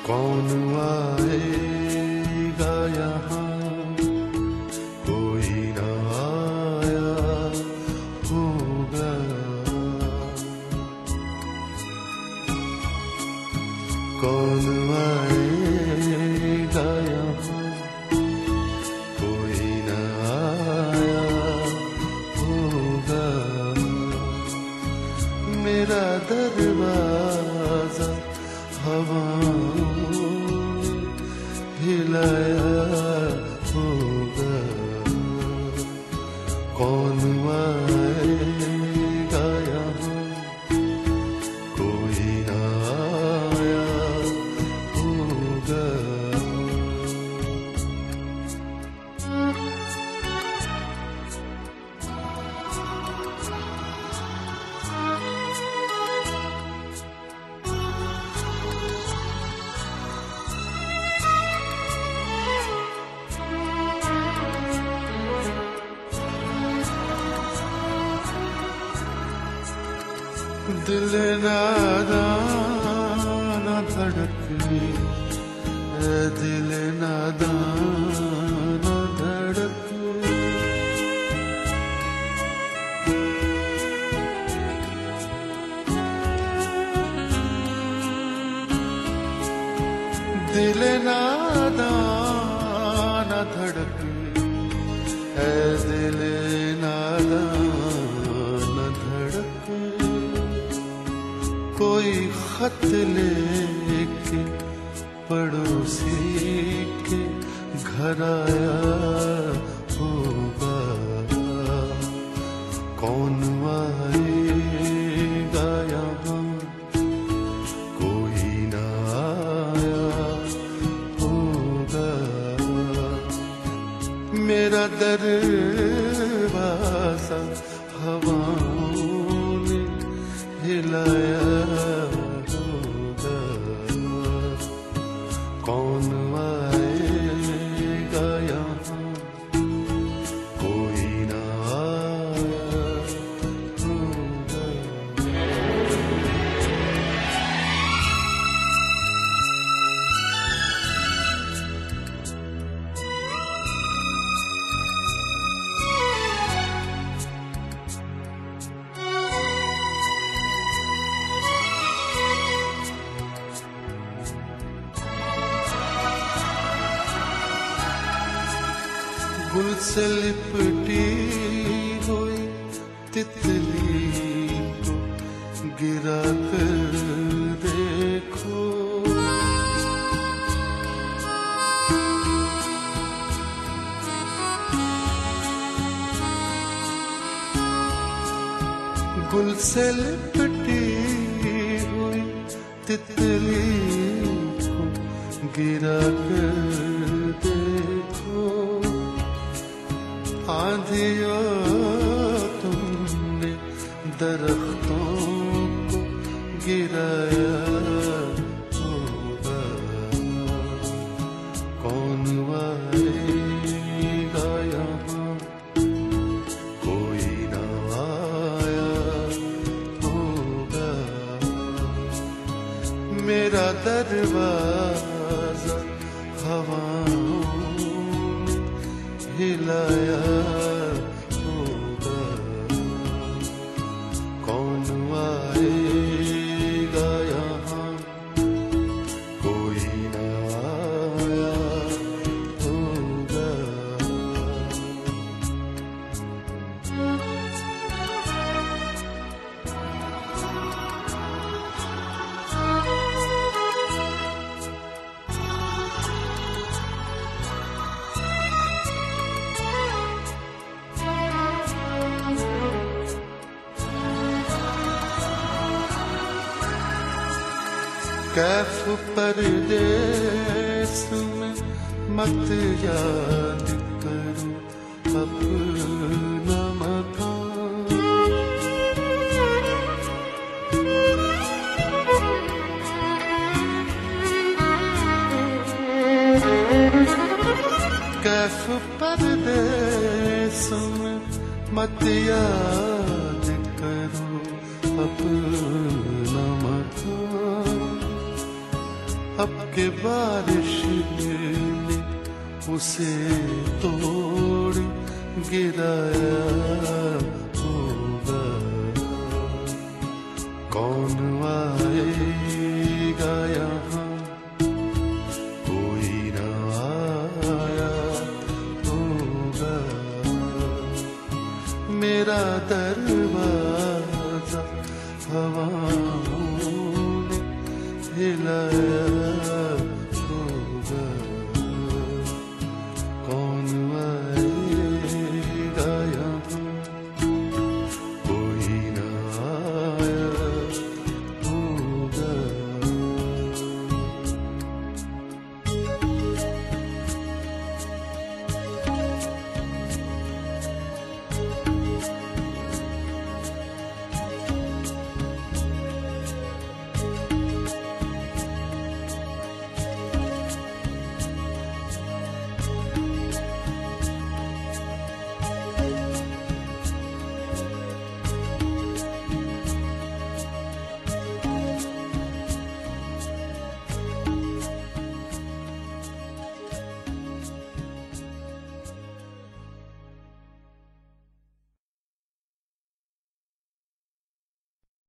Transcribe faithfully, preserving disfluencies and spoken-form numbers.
कौन आएगा यहाँ, कोई ना आया होगा। कौन आएगा यहाँ, कोई ना आया होगा। मेरा दरवाजा हवाओं हिलाया होगा। कौन आएगा यहाँ, कोई ना आया होगा। दिल नादान न धड़के, दिल नादान न धड़के। दिल नादान न धड़के, दिल नादान न धड़के। कोई खत लेके पड़ोसी के घर आया होगा। कौन आएगा यहाँ, कोई ना आया होगा। मेरा दरवाजा हवाओं ने हिलाया होगा। कौन आएगा यहाँ, कोई ना आया होगा। गुल से लिपटी हुई तितली को गिरा कर देखो। गुल से लिपटी हुई तितली को गिरा कर देखो। आंधियों तुमने दरख्तों को गिराया होगा। कौन आएगा यहाँ, कोई ना आया होगा। मेरा दरवाजा हवाओं हिलाया होगा। कौन आएगा यहाँ, कोई ना आया होगा। कैफ परदेस में मत याद करो अपना मकान। कैफ परदेस में मत याद करो अपना मकान। अब के बारिश ने उसे तोड़ गिराया होगा। कौन आएगा यहाँ, कोई ना आया होगा। मेरा दरवाजा हवाओं ने हिलाया